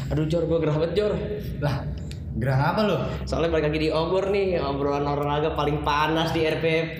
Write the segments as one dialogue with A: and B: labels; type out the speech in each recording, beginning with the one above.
A: Aduh Jor, gue gerah banget Jor.
B: Lah, gerang apa lu?
A: Soalnya balik lagi di obor nih, obrolan olahraga paling panas di RPP.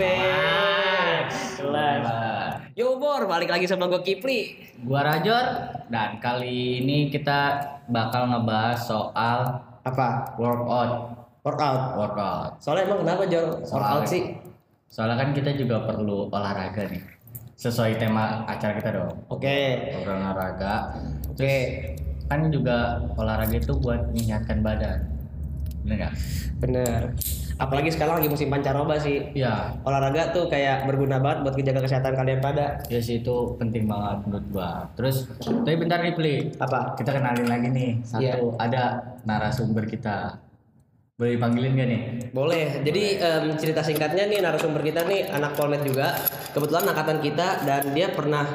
A: Kelas. Yo Bor, balik lagi sama gue Kipli.
B: Gua Rajor dan kali ini kita bakal ngebahas soal
A: Apa?
B: workout.
A: Workout. Soalnya emang kenapa Jor? Workout sih?
B: Soalnya kan kita juga perlu olahraga nih. Sesuai tema acara kita dong.
A: Oke.
B: Olahraga.
A: Oke.
B: Kan juga olahraga itu buat menyehatkan badan. Bener gak?
A: Bener. Apalagi sekarang lagi musim pancaroba sih.
B: Ya,
A: Olahraga tuh kayak berguna banget buat menjaga kesehatan kalian pada.
B: ya sih itu penting banget menurut gua. Terus, tapi bentar nih Pli.
A: Apa?
B: Kita kenalin lagi nih. Satu, ada narasumber kita. Boleh dipanggilin gak nih?
A: Boleh. Jadi cerita singkatnya nih narasumber kita nih anak Polmed juga. Kebetulan angkatan kita dan dia pernah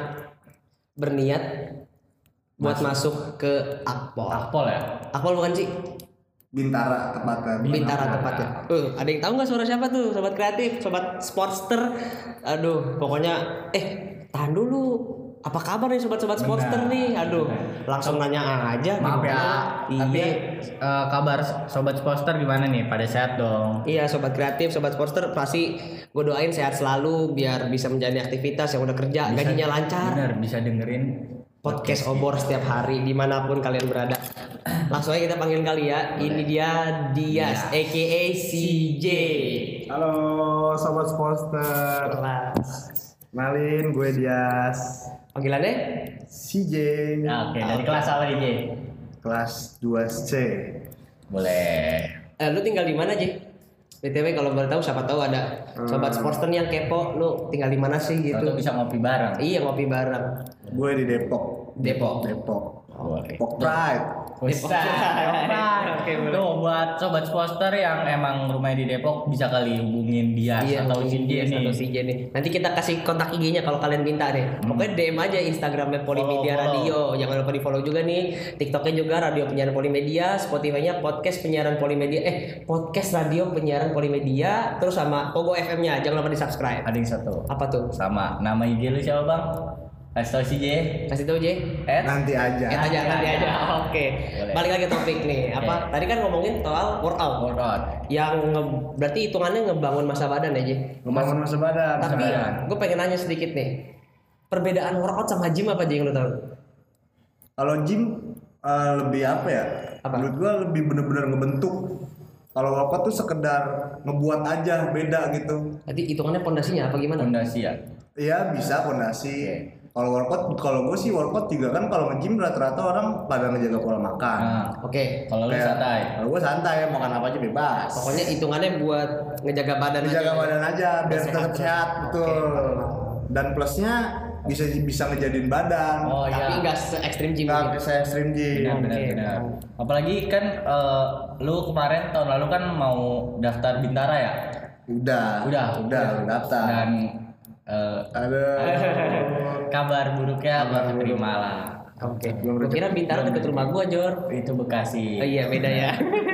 A: berniat buat masuk ke Akpol.
B: Akpol ya?
A: Akpol bukan sih?
C: Bintara tepatnya.
A: Bintara tepatnya. Ada yang tahu nggak suara siapa tuh? Sobat kreatif, sobat sportster. Aduh, pokoknya tahan dulu. Apa kabar nih sobat-sobat sportster nih? Aduh, langsung nanya aja.
B: Maaf ya, tapi
A: Iya.
B: kabar sobat poster gimana nih? Pada sehat dong.
A: Iya, sobat kreatif, sobat sportster pasti gue doain sehat selalu biar bisa menjalani aktivitas yang udah kerja, gajinya lancar.
B: Bener, bisa dengerin
A: Podcast Obor setiap hari dimanapun kalian berada. Langsung aja kita panggil kali ya. Ini dia Dias, aka CJ.
C: Halo sobat poster.
A: Kelas.
C: Kenalin gue Dias.
A: Panggilannya?
C: CJ.
B: Nah, oke, dari kelas apa nih, J?
C: Kelas 2C.
B: Boleh.
A: Lu tinggal di mana, J? BTW kalau boleh tahu siapa tahu ada sobat sportster nih yang kepo, lu tinggal di mana sih gitu.
B: Atau bisa ngopi bareng.
A: Iya, ngopi bareng.
C: Gue di Depok.
A: Depok.
B: Boleh.
C: Depok Pride.
B: Bisa.
A: Oke, boleh.
B: Tuh buat sobat poster yang emang rumahnya di Depok bisa kali hubungin dia atau
A: mungkin
B: si dia
A: Dias
B: nih.
A: atau CJ nih. Nanti kita kasih kontak IG-nya kalau kalian minta deh. Pokoknya DM aja Instagramnya Polimedia
B: Follow.
A: Radio. Jangan lupa di follow juga nih. TikToknya juga Radio Penyiaran Polimedia. Spotify-nya Podcast Penyiaran Polimedia. Podcast Radio Penyiaran Polimedia. Terus sama Pogo FM-nya. Jangan lupa di subscribe.
B: Ada yang satu.
A: Apa tuh?
B: Sama nama IG lu siapa, Bang? Kasih tau si J.
A: Kasih tahu J.
C: Nanti aja.
A: Nanti aja. Oke.
B: Boleh.
A: Balik lagi ke topik nih. Apa? Tadi kan ngomongin soal workout.
B: Workout.
A: Yang berarti hitungannya ngebangun masa badan ya, J.
C: Ngebangun masa badan.
A: Tapi
B: badan.
A: gue pengen nanya sedikit nih. Perbedaan workout sama gym apa aja yang lo tahu?
C: Kalau gym lebih apa ya?
A: Apa?
C: Menurut gue lebih bener-bener ngebentuk. Kalau workout tuh sekedar ngebuat aja beda gitu.
A: Berarti hitungannya pondasinya apa gimana?
B: Fondasi ya.
C: Iya bisa fondasi. Kalau workout, kalau gue sih workout juga kan kalau nge-gym rata-rata orang pada ngejaga pola makan.
B: Nah,
A: Oke.
B: kalau lu
C: Kayak-
B: santai.
C: Kalau gue santai, makan apa aja bebas.
A: Pokoknya hitungannya buat ngejaga badan
C: Dijaga
A: aja.
C: badan aja biar
A: sehat
C: tetap
A: terus.
C: sehat, betul.
A: Oke.
C: Dan plusnya bisa ngejadiin badan.
B: Oh
A: Tapi
B: iya.
A: nggak se ekstrim gym.
C: Nggak
A: gitu.
C: bisa ekstrim gym.
B: Benar. Apalagi kan lu kemarin tahun lalu kan mau daftar Bintara ya?
C: Udah daftar.
B: Dan
C: Aduh.
B: kabar buruknya
C: Kabar
B: belum terima lah.
A: Oke. Gue kira Bintara deket rumah gua, Jor.
B: Itu Bekasi.
A: Oh iya, beda ya.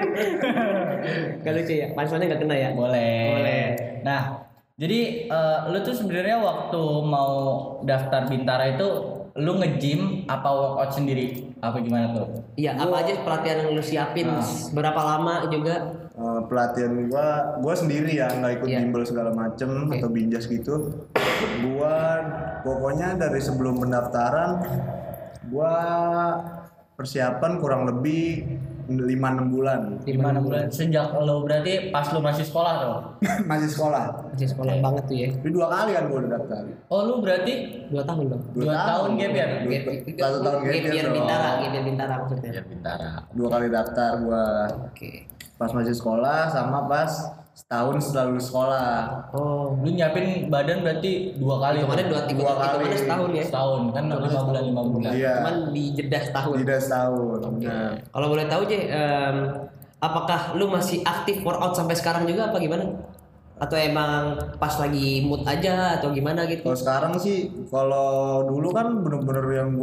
A: Gak lucu ya? Panselnya nggak kena ya?
B: Boleh. Nah, jadi lu tuh sebenarnya waktu mau daftar Bintara itu lu nge-gym apa workout sendiri? Apa gimana tuh?
A: Iya, apa aja pelatihan yang lu siapin? Berapa lama juga?
C: Pelatihan gua sendiri ya, nggak ikut
A: Iya.
C: bimbel segala macem
A: Oke.
C: atau binjas gitu. Gua pokoknya dari sebelum pendaftaran gua persiapan kurang lebih 5-6 bulan.
B: 5 bulan sejak lu berarti pas lu masih sekolah tuh.
C: Masih sekolah.
A: Masih sekolah banget tuh ya.
C: Jadi 2 kali kan gua udah daftar.
B: Oh, lu berarti
A: 2 tahun dong.
C: 2
B: 2 tahun gap year?
C: Satu tahun gap year
A: Biar
C: dong.
A: Bintara, biar Bintara maksudnya.
B: Ya Bintara.
C: 2 kali daftar gua
A: Oke.
C: pas masih sekolah sama pas setahun setelah lulus sekolah.
A: Oh,
B: Lu nyiapin badan berarti 2 kali.
A: hitungannya
B: tuh.
A: 2
C: Dua kali.
A: hitungannya setahun ya.
B: Setahun kan 5 bulan.
C: Iya.
A: Cuman di jeda setahun.
C: Tidak setahun. Nah,
A: Kalau boleh tahu J, apakah lu masih aktif workout sampai sekarang juga apa gimana? Atau emang pas lagi mood aja atau gimana gitu?
C: kalau sekarang sih, kalau dulu kan bener-bener yang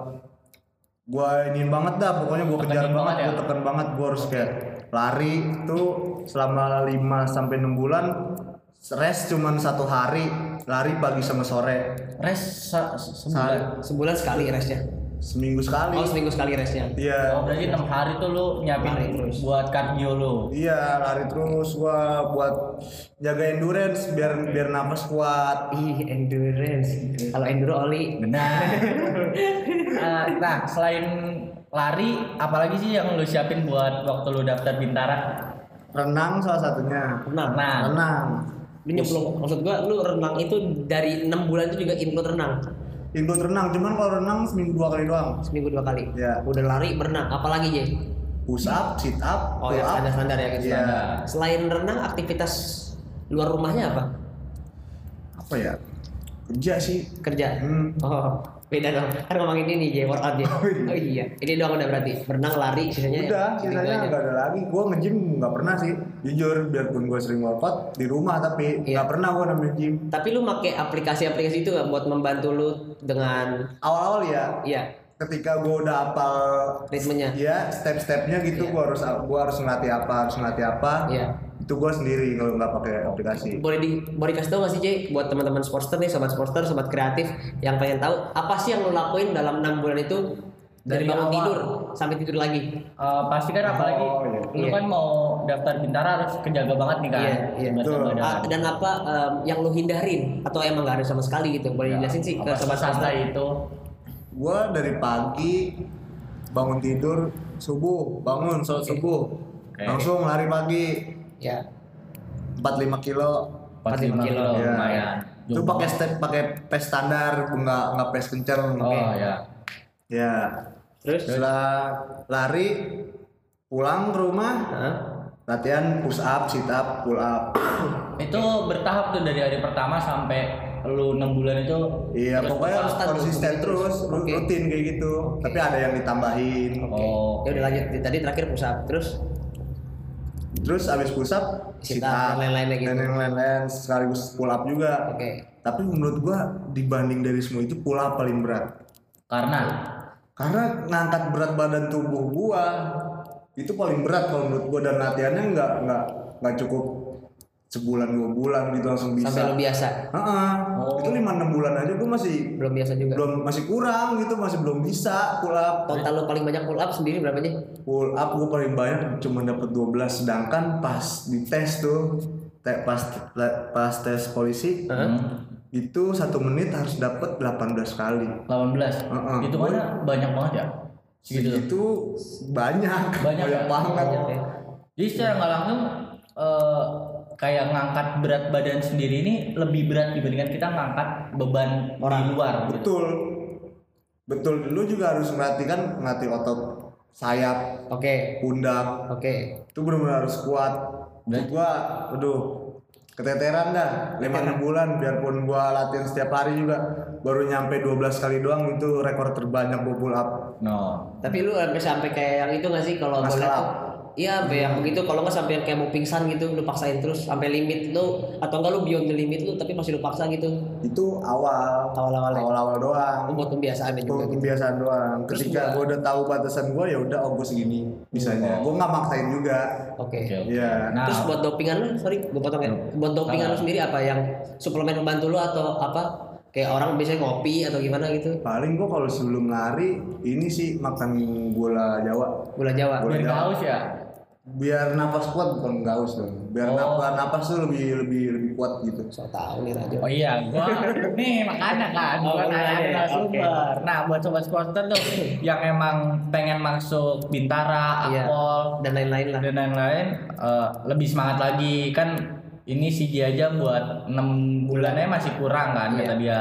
C: gua ini banget dah, pokoknya gua kejar
B: Tekenin
C: banget,
B: banget ya?
C: gua tekan banget, gua harus kayak lari tuh selama 5 sampai 6 bulan, rest cuman 1 hari, lari pagi sama sore.
B: Rest sebulan.
A: Sebulan sekali restnya.
C: seminggu sekali.
A: Oh, seminggu sekali race-nya.
C: Iya.
B: Oh, berarti 6 hari tuh lu
A: Lari
B: nyiapin
A: terus.
B: buat cardio lu.
C: Iya, lari terus gua buat jaga endurance biar napas kuat.
A: Ih, endurance. Kalau enduro oli.
B: Benar. Nah, selain lari, apalagi sih yang lu siapin buat waktu lu daftar Bintara?
C: Renang salah satunya.
A: Renang.
B: Nah,
C: Renang.
A: Lu nyemplung. Maksud gua lu renang itu dari 6 bulan itu juga include renang.
C: Ikut renang, cuman kalau renang seminggu 2 kali doang.
A: Seminggu 2 kali.
C: Iya.
A: Udah lari, berenang. Apalagi, Jay?
C: Push up, sit up,
A: Oh
C: pull
A: ya,
C: up.
A: standar-standar ya gitu.
C: Iya.
A: Selain renang, aktivitas luar rumahnya apa?
C: Apa ya? Kerja sih.
A: Kerja.
C: Hmm.
A: Oh, beda dong. Kan ngomongin ini Jay, workout Jay. Oh iya. Ini doang udah berarti. Berenang, lari, sisanya
C: Udah,
A: itu
C: sisanya
A: aja.
C: nggak ada lagi. Gua nge-gym nggak pernah sih. Jujur, biarpun gua sering workout di rumah tapi
A: Iya.
C: nggak pernah gua namanya gym.
A: Tapi lu pakai aplikasi-aplikasi itu nggak buat membantu lu dengan
C: Awal-awal ya,
A: iya
C: ketika gua udah hafal
A: ritmenya.
C: ya step-stepnya gitu,
A: Iya.
C: gua harus ngelatih apa,
A: Iya.
C: itu gua sendiri kalau nggak pakai aplikasi.
A: Boleh dikasih tau gak sih Jay buat teman-teman sportster nih, sobat sportster, sobat kreatif yang pengen tahu apa sih yang lu lakuin dalam 6 bulan itu dari
B: Dari
A: bangun
B: awal.
A: tidur sampai tidur lagi.
B: pasti kan apalagi
C: Oh, iya.
B: lu
A: Iya.
B: kan mau daftar Bintara harus kejaga banget nih kan.
A: Iya, iya.
B: Berat
C: Betul.
B: badan.
A: Dan apa yang lu hindarin atau emang gak ada sama sekali gitu? Boleh dijelasin sih ke
B: Apa
A: sobat sporter?
B: santai itu?
C: Gua dari pagi bangun tidur subuh, bangun sholat subuh,
B: Oke.
C: langsung lari pagi
A: Ya.
C: 45 kilo.
B: 45 kilo
C: Iya.
B: lumayan.
C: Itu
B: Jauh
C: pakai
B: banget.
C: pakai pace standar, nggak pace kenceng.
B: Oh ya.
C: Ya.
A: Terus?
C: Setelah lari pulang ke rumah,
A: Hah?
C: latihan push up, sit up, pull up.
B: Itu bertahap tuh dari hari pertama sampai lu 6 bulan itu.
C: Iya,
A: Terus
C: pokoknya
A: konstan
C: konsisten
A: gitu
C: terus,
A: Oke.
C: rutin kayak gitu. Tapi ada yang ditambahin.
B: Oh.
A: Ya udah lanjut. Tadi terakhir push up. Terus
C: Terus abis push up,
A: Sit up, dan lain-lainnya gitu.
C: dan yang lain-lain sekaligus pull up juga.
A: oke.
C: Tapi menurut gua dibanding dari semua itu pull up paling berat. Karena ngangkat berat badan tubuh gua itu paling berat kalau menurut gua, dan latihannya nggak cukup sebulan 2 bulan gitu langsung bisa.
A: Sampai lu biasa.
C: Heeh.
B: Oh.
C: Itu 5-6 bulan aja gua masih
A: Belum biasa juga.
C: masih kurang gitu, masih belum bisa pull up.
A: Total lu paling banyak pull up sendiri berapa Jay?
C: Pull up gua paling banyak cuma dapat 12, sedangkan pas di tes tuh pas tes polisi itu 1 menit harus dapat 18 kali.
B: 18.
C: Heeh.
B: Itu mana banyak banget ya? Segitu.
C: Itu banyak
B: Banyak ya?
C: banget.
A: Banyak ya.
B: Jadi secara nggak langsung kayak ngangkat berat badan sendiri ini lebih berat dibandingkan kita ngangkat beban di luar. Gitu.
C: Betul, lu juga harus melatih otot sayap,
A: Oke.
C: pundak,
A: Oke.
C: itu benar-benar harus kuat.
B: Berarti-
C: Gua aduh keteteran dah 5-6 bulan, biarpun gua latihan setiap hari juga baru nyampe 12 kali doang, itu rekor terbanyak gua pull up.
B: No.
A: Tapi lu sampai kayak yang itu nggak sih kalau
C: Muscle
A: boleh
C: up.
A: tuh? Iya, sampai yang begitu. Kalau nggak sampai yang kayak mau pingsan gitu, lu paksain terus sampai limit lu, atau enggak lu beyond the limit lu, tapi masih lu paksa gitu.
C: Itu
A: Awal-awal ya?
C: awal doang.
A: Buat pembiasaan juga gitu.
C: Kebiasaan doang.
A: Terus
C: Ketika gua udah tahu batasan gua, ya udah gua segini bisanya. Gua nggak maksain juga.
A: Oke.
C: Iya.
B: Nah,
A: Terus buat dopingan lu, sorry, gue potong ya. Buat dopingan lu sendiri apa yang suplemen membantu lu atau apa? Kayak orang biasanya ngopi atau gimana gitu?
C: Paling gua kalau sebelum lari ini sih makan gula Jawa.
A: Gula Jawa.
C: Gula
B: biar nggak
C: Jawa.
B: haus ya.
C: Biar napas kuat, bukan nggak haus dong. Biar
B: Oh.
C: napas tuh lebih kuat gitu.
A: So tahu nih Rajo.
B: Oh iya, gua nih makanya kan,
A: Oh,
B: gua nanya
A: makanya.
B: narasumber. Nah, buat sobat sporter tuh yang emang pengen masuk Bintara,
A: Iya.
B: Akpol,
A: Dan lain-lain lah.
B: dan lain-lain, lebih semangat lagi kan. Ini CJ aja buat 6 bulannya masih kurang kan,
A: Iya.
B: kata dia.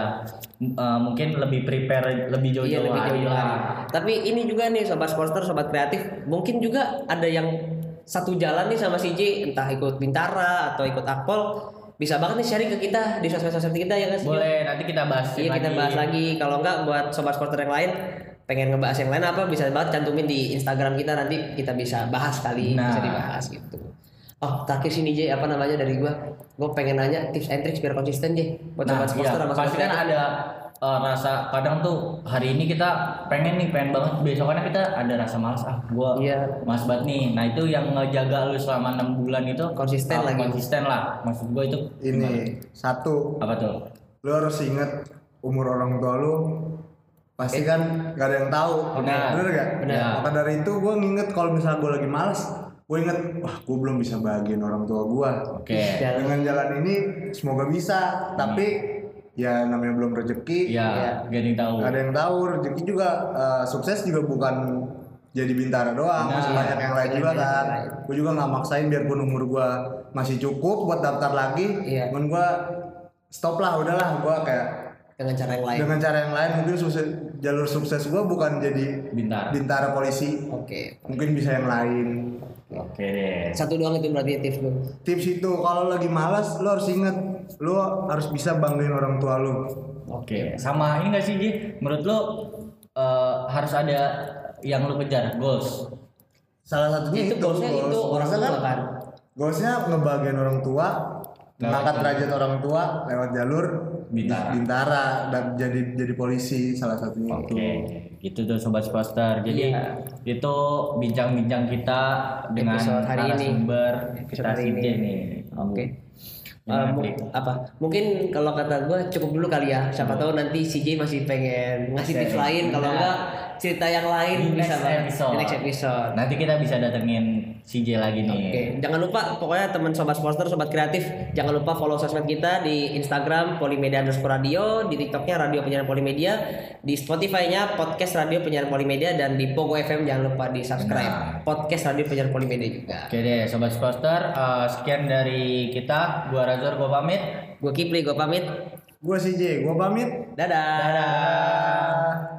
B: Mungkin lebih prepare lebih
A: Iya
B: jauh-jauh
A: lebih
B: hari
A: jauh
B: lah.
A: hari. Tapi ini juga nih sobat sporter, sobat kreatif, mungkin juga ada yang satu jalan nih sama CJ, entah ikut Bintara atau ikut Akpol, bisa banget nih sharing ke kita di sosmed-sosmed kita ya kan?
B: Boleh, nanti kita bahas
A: Iya kita bahas lagi. Kalau enggak buat sobat sporter yang lain pengen ngebahas yang lain apa bisa banget cantumin di Instagram kita, nanti kita bisa bahas kali,
B: Nah.
A: bisa dibahas gitu. Oh terakhir sini J, apa namanya dari gua pengen nanya tips and tricks biar konsisten J buat
B: Nah,
A: sobat sporter
B: iya,
A: sama
B: pasti kan
A: kreatif.
B: ada rasa kadang tuh hari ini kita pengen banget, besokannya kita ada rasa malas, gua
A: Iya.
B: malas banget nih. Nah itu yang ngejaga lu selama 6 bulan itu
A: Konsisten lagi.
B: konsisten lah, maksud gua itu
C: Ini satu,
B: apa tuh?
C: lu harus inget umur orang tua lu pasti kan gak ada yang tahu. Bener gak?
A: Bener.
C: Maka dari itu gue nginget kalau misalnya gue lagi malas, gue inget, wah gue belum bisa bahagiin orang tua gue.
B: Oke.
C: Dengan jalan ini semoga bisa, tapi ya namanya belum rezeki.
B: Ya, gak ada yang tahu.
C: Gak ada yang tahu, rezeki juga sukses juga bukan jadi Bintara doang, masih banyak yang lain juga kan. Gue juga nggak maksain biarpun umur gue masih cukup buat daftar lagi. Cuman gue stop lah, udahlah gue kayak
A: dengan cara yang lain.
C: Dengan cara yang lain mungkin jalur sukses gue bukan jadi Bintara polisi.
A: Oke.
C: Mungkin bisa yang lain.
B: Oke deh.
A: Satu doang itu berarti tips lu.
C: Tips itu kalau lagi malas lo harus inget lo harus bisa banggain orang tua lo.
B: Oke. Sama ini nggak sih Ji? Menurut lo harus ada yang lo kejar, goals.
C: Salah satunya itu
A: goalsnya itu orang tua kan.
C: Goalsnya ngebahagiain orang tua, mengangkat derajat orang tua lewat jalur Bintara dan jadi polisi salah satunya.
B: Oke, gitu tuh sobat Sposter. Jadi itu bincang-bincang kita dengan narasumber kita CJ nih.
A: Oke. Mungkin kalau kata gue cukup dulu kali ya. Siapa tahu nanti CJ masih pengen ngasih tips lain. Kalau enggak cerita yang lain
B: di
A: bisa
B: next episode. Nanti kita bisa datengin CJ lagi nih.
A: Oke. Jangan lupa pokoknya teman sobat Sposter, sobat kreatif, jangan lupa follow sosmed kita di Instagram Polimedia_radio, di TikToknya Radio Penyiaran Polimedia, di Spotify-nya Podcast Radio Penyiaran Polimedia, dan di Pogo FM jangan lupa di subscribe Podcast Radio Penyiaran Polimedia juga.
B: Oke deh sobat Sposter, sekian dari kita. Gua Razor, gua pamit.
A: Gua Kipli, gua pamit.
C: Gua CJ, gua pamit.
A: Dadah.